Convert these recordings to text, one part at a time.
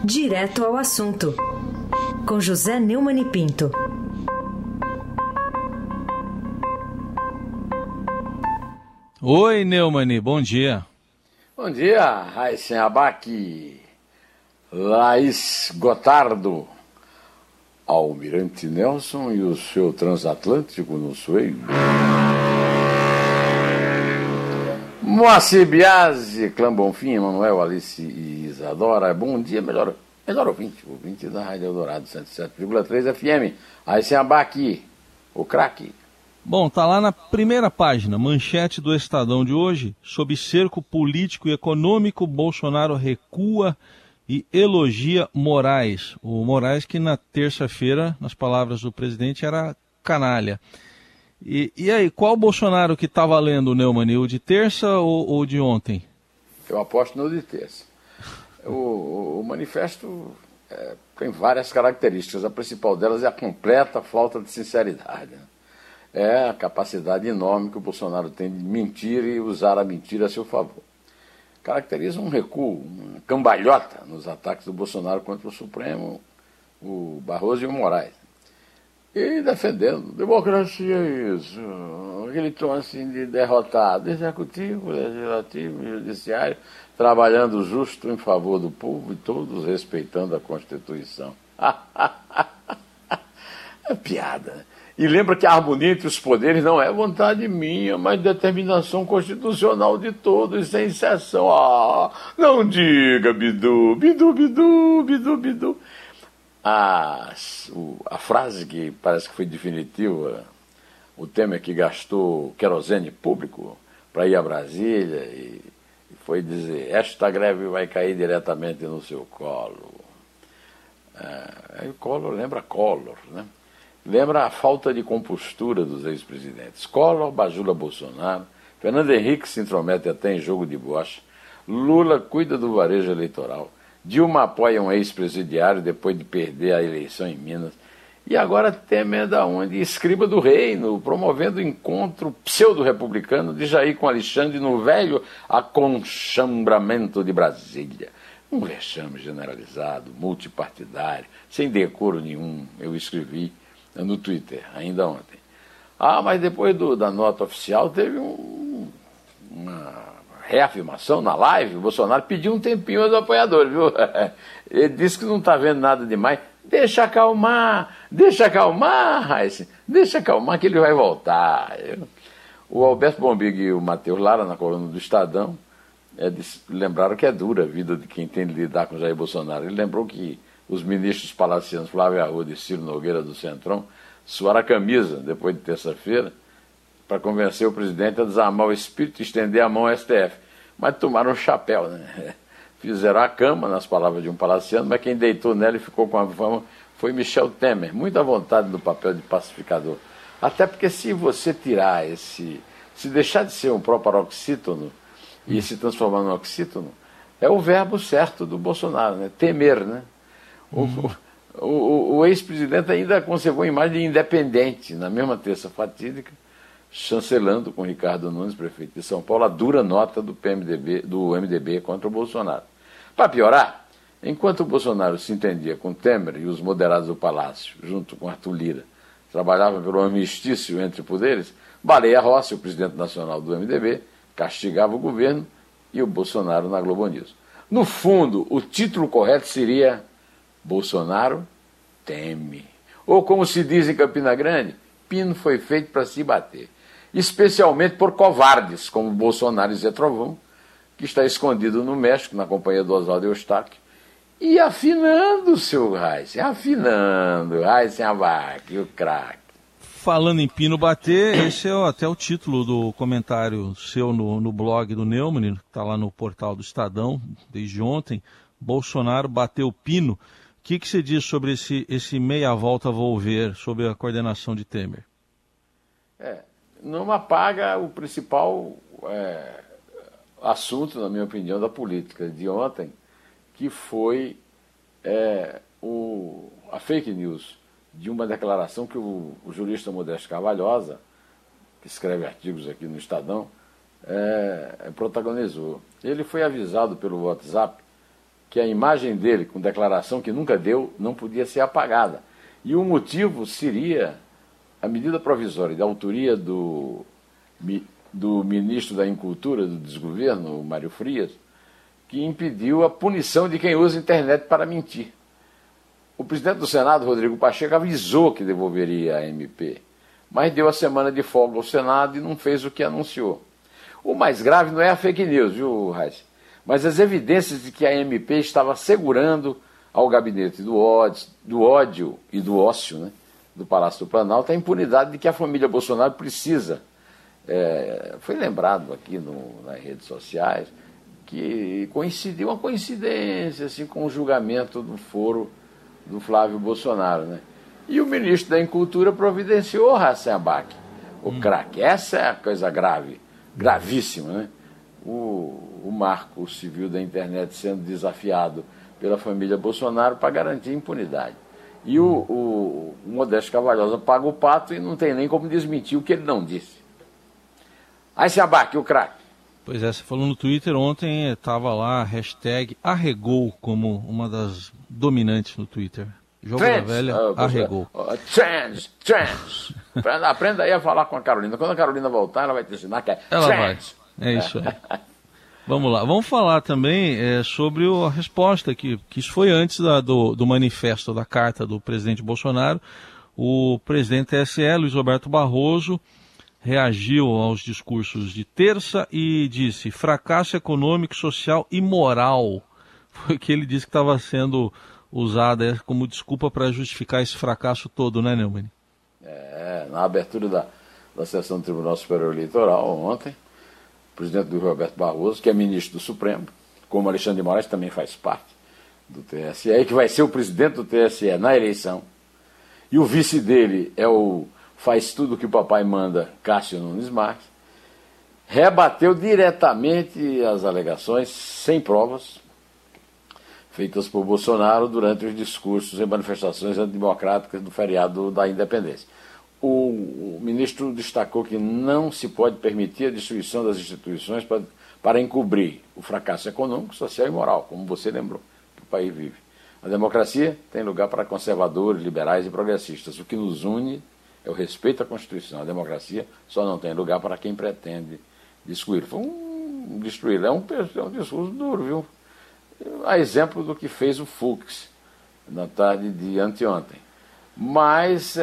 Direto ao assunto, com José Neumann e Pinto. Oi, Neumann, bom dia. Bom dia, Raíssen Abac, Laís Gotardo, Almirante Nelson e o seu transatlântico no sueiro. Moacir Biasi, Clã Bonfim, Emanuel, Alice e Isadora. Bom dia, melhor ouvinte da Rádio Eldorado 107,3 FM. Raíssen Abac, o craque. Bom, tá lá na primeira página, manchete do Estadão de hoje, sob cerco político e econômico, Bolsonaro recua e elogia Moraes. O Moraes que na terça-feira, nas palavras do presidente, era canalha. E aí, qual o Bolsonaro que tá valendo, Neumann? O de terça ou de ontem? Eu aposto no de terça. O manifesto tem várias características. A principal delas é a completa falta de sinceridade, né? É a capacidade enorme que o Bolsonaro tem de mentir e usar a mentira a seu favor. Caracteriza um recuo, uma cambalhota nos ataques do Bolsonaro contra o Supremo, o Barroso e o Moraes. E defendendo, democracia é isso, aquele tom assim de derrotado, executivo, legislativo e judiciário, trabalhando justo em favor do povo e todos respeitando a Constituição. É piada, né? E lembra que a harmonia entre os poderes não é vontade minha, mas determinação constitucional de todos, sem exceção. Não diga, Bidu, Bidu, Bidu, Bidu, Bidu. A frase que parece que foi definitiva, o Temer que gastou querosene público para ir a Brasília e foi dizer: esta greve vai cair diretamente no seu colo. Aí o Collor lembra Collor, né? Lembra a falta de compostura dos ex-presidentes. Collor bajula Bolsonaro, Fernando Henrique se intromete até em jogo de bocha, Lula cuida do varejo eleitoral, Dilma apoia um ex-presidiário depois de perder a eleição em Minas, e agora Temer da onde? Escriba do reino, promovendo o encontro pseudo-republicano de Jair com Alexandre no velho aconchambramento de Brasília. Um vexame generalizado, multipartidário, sem decoro nenhum, eu escrevi no Twitter, ainda ontem. Mas depois da nota oficial teve uma reafirmação na live. O Bolsonaro pediu um tempinho aos apoiadores, viu? Ele disse que não está vendo nada demais. Deixa acalmar, Raíssen, deixa acalmar que ele vai voltar. O Alberto Bombig e o Matheus Lara, na coluna do Estadão, lembraram que é dura a vida de quem tem de lidar com Jair Bolsonaro. Ele lembrou que os ministros palacianos Flávio Arruda e Ciro Nogueira do Centrão suaram a camisa depois de terça-feira para convencer o presidente a desarmar o espírito e estender a mão ao STF. Mas tomaram um chapéu, né? Fizeram a cama, nas palavras de um palaciano, mas quem deitou nela e ficou com a fama foi Michel Temer, muito à vontade no papel de pacificador. Até porque se você tirar se deixar de ser um proparoxítono e se transformar num oxítono, é o verbo certo do Bolsonaro, né? Temer, né? O ex-presidente ainda conservou a imagem de independente, na mesma terça fatídica, chancelando com Ricardo Nunes, prefeito de São Paulo, a dura nota do MDB contra o Bolsonaro. Para piorar, enquanto o Bolsonaro se entendia com Temer e os moderados do Palácio, junto com Arthur Lira, trabalhavam pelo armistício entre poderes, Baleia Rossi, o presidente nacional do MDB, castigava o governo e o Bolsonaro na Globo News. No fundo, o título correto seria: Bolsonaro teme. Ou como se diz em Campina Grande, pino foi feito para se bater. Especialmente por covardes, como Bolsonaro e Zé Trovão, que está escondido no México, na companhia do Oswaldo Eustáquio, e afinando, seu Raíssen, Raíssen Abac, o craque. Falando em pino bater, esse é até o título do comentário seu no blog do Neumann, que está lá no portal do Estadão, desde ontem. Bolsonaro bateu pino. O que você diz sobre esse meia-volta volver sobre a coordenação de Temer? Não apaga o principal assunto, na minha opinião, da política de ontem, que foi a fake news de uma declaração que o jurista Modesto Carvalhosa, que escreve artigos aqui no Estadão, protagonizou. Ele foi avisado pelo WhatsApp que a imagem dele, com declaração que nunca deu, não podia ser apagada. E o motivo seria a medida provisória de autoria do ministro da Incultura do desgoverno, Mário Frias, que impediu a punição de quem usa a internet para mentir. O presidente do Senado, Rodrigo Pacheco, avisou que devolveria a MP, mas deu a semana de folga ao Senado e não fez o que anunciou. O mais grave não é a fake news, viu, Raíssa? Mas as evidências de que a MP estava assegurando ao gabinete do ódio e do ócio, né, do Palácio do Planalto a impunidade de que a família Bolsonaro precisa. Foi lembrado aqui nas redes sociais que coincidiu uma coincidência assim, com o julgamento do foro do Flávio Bolsonaro. Né? E o ministro da Incultura providenciou Hassan Abac, o craque. Essa é a coisa grave, gravíssima, né? O marco civil da internet sendo desafiado pela família Bolsonaro para garantir impunidade. E o Modesto Cavalhosa paga o pato e não tem nem como desmentir o que ele não disse. Aí se abaque o craque. Pois é, você falou no Twitter ontem, estava lá a hashtag arregou como uma das dominantes no Twitter. Jogo da velha, arregou. Trans. Aprenda aí a falar com a Carolina. Quando a Carolina voltar, ela vai te ensinar que é ela trans. Vai. É isso aí. Vamos lá. Vamos falar também sobre a resposta, que isso foi antes do manifesto, da carta do presidente Bolsonaro. O presidente do TSE, Luiz Roberto Barroso, reagiu aos discursos de terça e disse: fracasso econômico, social e moral. Foi o que ele disse que estava sendo usado como desculpa para justificar esse fracasso todo, né, Neumann? Na abertura da sessão do Tribunal Superior Eleitoral, ontem, o presidente Luiz Roberto Barroso, que é ministro do Supremo, como Alexandre de Moraes também faz parte do TSE, e que vai ser o presidente do TSE na eleição, e o vice dele é o faz tudo o que o papai manda, Cássio Nunes Marques, rebateu diretamente as alegações, sem provas, feitas por Bolsonaro durante os discursos e manifestações antidemocráticas do feriado da Independência. O ministro destacou que não se pode permitir a destruição das instituições para encobrir o fracasso econômico, social e moral, como você lembrou, que o país vive. A democracia tem lugar para conservadores, liberais e progressistas. O que nos une é o respeito à Constituição. A democracia só não tem lugar para quem pretende destruir. Destruir é um discurso duro, viu? A exemplo do que fez o Fux na tarde de anteontem. Mas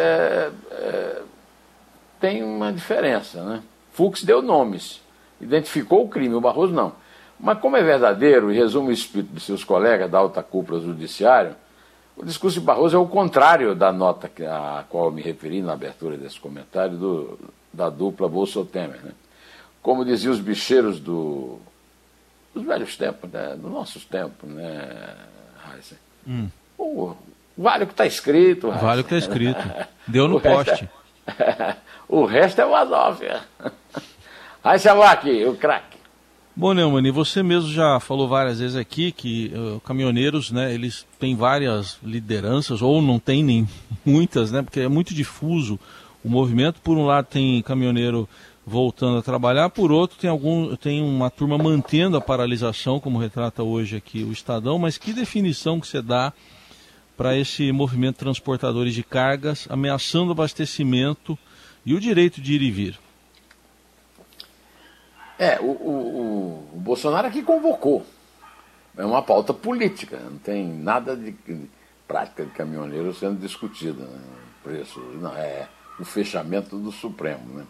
tem uma diferença, né? Fux deu nomes, identificou o crime, o Barroso não. Mas como é verdadeiro e resume o espírito de seus colegas da alta cúpula judiciária, o discurso de Barroso é o contrário da nota a qual eu me referi na abertura desse comentário da dupla Bolsonaro-Temer, né? Como diziam os bicheiros dos velhos tempos, né? Dos nossos tempos, né, Raíssa? Vale o que está escrito, Raíssa. Vale o que está escrito. Deu no poste. O resto é Wasófia. Raíssa Abac, o craque. Bom, Neumann, você mesmo já falou várias vezes aqui que caminhoneiros, né, eles têm várias lideranças, ou não tem nem muitas, né, porque é muito difuso o movimento. Por um lado tem caminhoneiro voltando a trabalhar, por outro tem uma turma mantendo a paralisação, como retrata hoje aqui o Estadão. Mas que definição que você dá para esse movimento de transportadores de cargas ameaçando o abastecimento e o direito de ir e vir? O Bolsonaro aqui convocou. É uma pauta política, não tem nada de prática de caminhoneiro sendo discutida, né? Preço, não, é o fechamento do Supremo, né?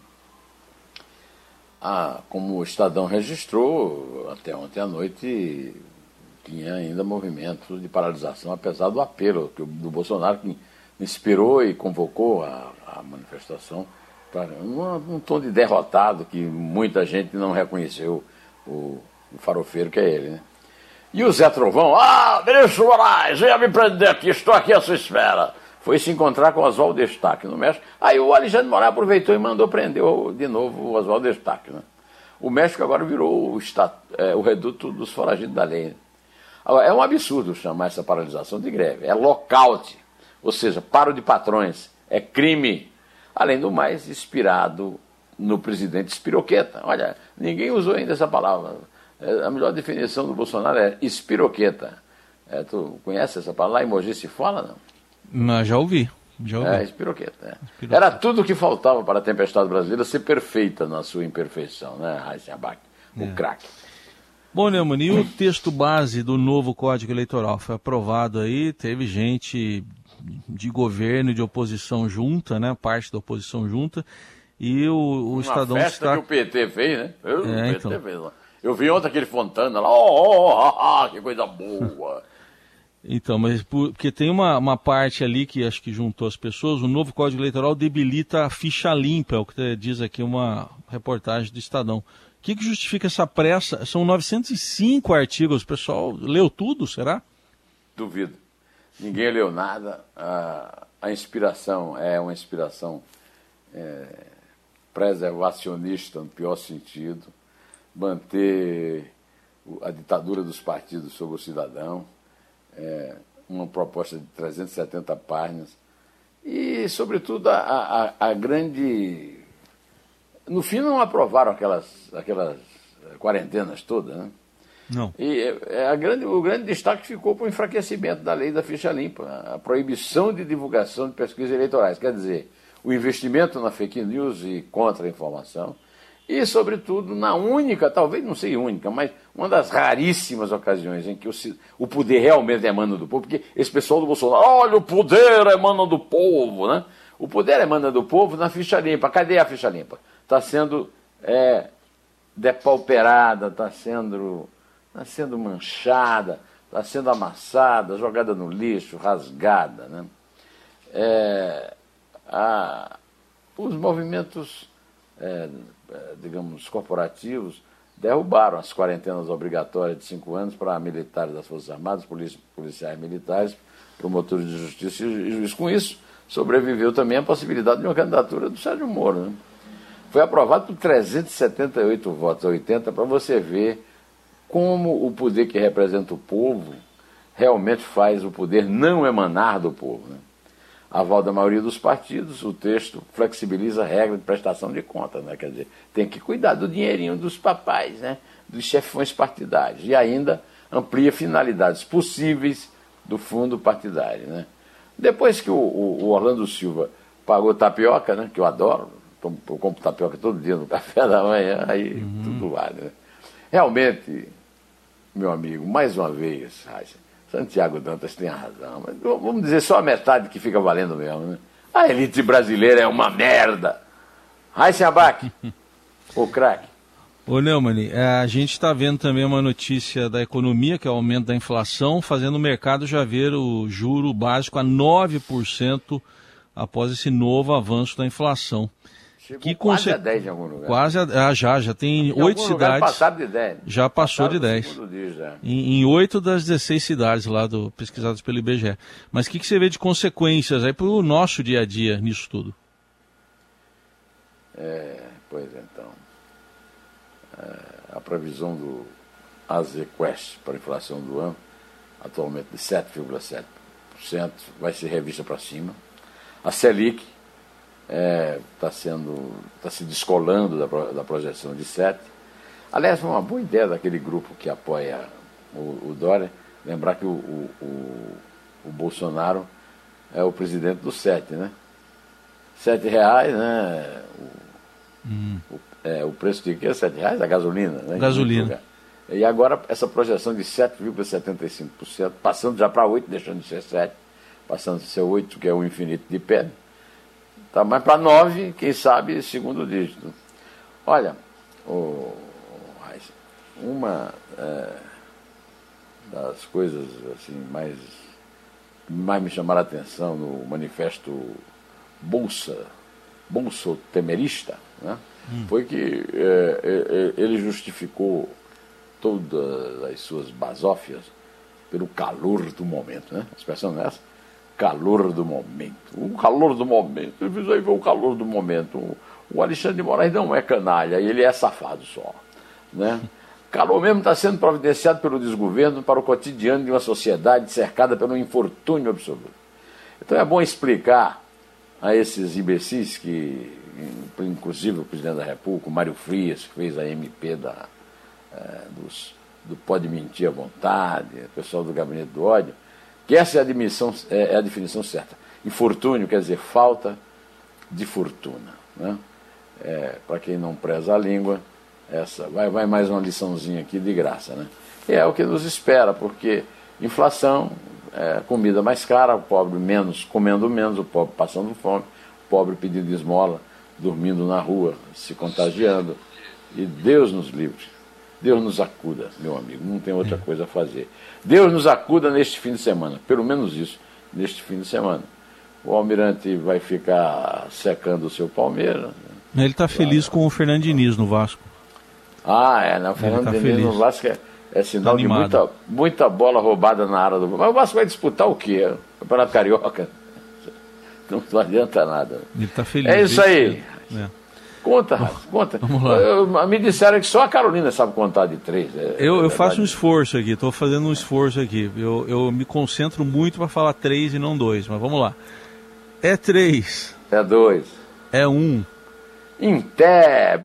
Como o Estadão registrou, até ontem à noite tinha ainda movimentos de paralisação, apesar do apelo do Bolsonaro, que inspirou e convocou a manifestação para um tom de derrotado que muita gente não reconheceu o farofeiro que é ele, né? E o Zé Trovão, ministro Moraes, venha me prender aqui, estou aqui à sua espera. Foi se encontrar com o Oswaldo Eustáquio no México. Aí o Alexandre de Moraes aproveitou e mandou prender de novo o Oswaldo Eustáquio, né? O México agora virou o reduto dos foragidos da lei, né? Agora, é um absurdo chamar essa paralisação de greve. É lockout, ou seja, paro de patrões, é crime. Além do mais, inspirado no presidente espiroqueta. Olha, ninguém usou ainda essa palavra. A melhor definição do Bolsonaro é espiroqueta. Tu conhece essa palavra? Lá em Mogi se fala, não? Mas já ouvi. Espiroqueta. Era tudo o que faltava para a tempestade brasileira ser perfeita na sua imperfeição, né, Raíssa Abac? O craque. Bom, Neumann, e o texto base do novo Código Eleitoral foi aprovado aí, teve gente de governo e de oposição junta, né, parte da oposição junta, e o Estadão festa que o PT fez, né? Então. Fez lá. Eu vi ontem aquele Fontana lá, que coisa boa. Então, mas porque tem uma parte ali que acho que juntou as pessoas, o novo Código Eleitoral debilita a ficha limpa, é o que diz aqui uma reportagem do Estadão. O que justifica essa pressa? São 905 artigos, o pessoal leu tudo, será? Duvido. Ninguém leu nada. A inspiração é uma inspiração preservacionista, no pior sentido, manter a ditadura dos partidos sobre o cidadão, uma proposta de 370 páginas e, sobretudo, a grande... No fim, não aprovaram aquelas quarentenas todas, né? Não. E o grande destaque ficou para o enfraquecimento da lei da ficha limpa, a proibição de divulgação de pesquisas eleitorais, quer dizer, o investimento na fake news e contra-informação e, sobretudo, na única, talvez não seja única, mas uma das raríssimas ocasiões em que o poder realmente emana do povo, porque esse pessoal do Bolsonaro, olha, o poder emana do povo, né? O poder emana do povo na ficha limpa. Cadê a ficha limpa? Está sendo depauperada, está sendo manchada, está sendo amassada, jogada no lixo, rasgada, né? Os movimentos, digamos, corporativos derrubaram as quarentenas obrigatórias de 5 anos para militares das Forças Armadas, policiais militares, promotores de justiça e juiz. Com isso, sobreviveu também a possibilidade de uma candidatura do Sérgio Moro, né? Foi aprovado por 378 votos a 80, para você ver como o poder que representa o povo realmente faz o poder não emanar do povo, né? Aval da maioria dos partidos, o texto flexibiliza a regra de prestação de contas, né? Quer dizer, tem que cuidar do dinheirinho dos papais, né? Dos chefões partidários, e ainda amplia finalidades possíveis do fundo partidário, né? Depois que o Orlando Silva pagou tapioca, né? Que eu adoro, eu compro tapioca todo dia no café da manhã, aí tudo vale, né? Realmente, meu amigo, mais uma vez, Santiago Dantas tem a razão, mas vamos dizer só a metade que fica valendo mesmo, né? A elite brasileira é uma merda. Raíssa Abac, o craque. Ô Neumann, a gente está vendo também uma notícia da economia, que é o aumento da inflação, fazendo o mercado já ver o juro básico a 9% após esse novo avanço da inflação. Chegou quase a 10 em algum lugar. Já tem 8 cidades. Passaram de 10. Já passou de 10. Em 8 das 16 cidades lá pesquisadas pelo IBGE. Mas o que você vê de consequências aí para o nosso dia a dia nisso tudo? Pois então. A previsão do Azequest para a inflação do ano, atualmente de 7,7%, vai ser revista para cima. A Selic está se descolando da projeção de 7%. Aliás, foi uma boa ideia daquele grupo que apoia o Dória, lembrar que o Bolsonaro é o presidente do 7, né? R$7, né? O preço de quê? R$7? A gasolina, né? Gasolina. E agora essa projeção de 7,75%, passando já para 8%, deixando de ser 7%, passando de ser 8%, que é o infinito de pedra. Tá mais para 9, quem sabe, segundo dígito. Olha, uma das coisas assim, mais me chamaram a atenção no manifesto bolsotemerista, né? Foi que ele justificou todas as suas basófias pelo calor do momento, né? A expressão não é essa? Calor do momento. O calor do momento. Eu fiz aí ver o calor do momento. O Alexandre de Moraes não é canalha, ele é safado só, né? Calor mesmo está sendo providenciado pelo desgoverno para o cotidiano de uma sociedade cercada pelo infortúnio absoluto. Então é bom explicar a esses imbecis que, inclusive o presidente da República, o Mário Frias, que fez a MP do pode mentir à vontade, o pessoal do gabinete do ódio, que essa é a definição certa. Infortúnio quer dizer falta de fortuna, né? Para quem não preza a língua, essa vai mais uma liçãozinha aqui de graça, né? E é o que nos espera, porque inflação, comida mais cara, o pobre comendo menos, o pobre passando fome, o pobre pedindo esmola, dormindo na rua, se contagiando. E Deus nos livre, Deus nos acuda, meu amigo, não tem outra coisa a fazer. Deus nos acuda neste fim de semana, pelo menos isso, neste fim de semana. O Almirante vai ficar secando o seu Palmeiras. Ele está feliz com o Fernando Diniz no Vasco. Né? O Fernando Diniz no Vasco é sinal de muita bola roubada na área do... Mas o Vasco vai disputar o quê? O Campeonato Carioca? Não adianta nada. Ele está feliz. É isso aí. Conta, Rafa, conta. Vamos lá. Me disseram que só a Carolina sabe contar de 3. Eu faço um esforço aqui, estou fazendo um esforço aqui. Eu me concentro muito para falar 3 e não 2, mas vamos lá. É 3. É 2. É 1. Em té.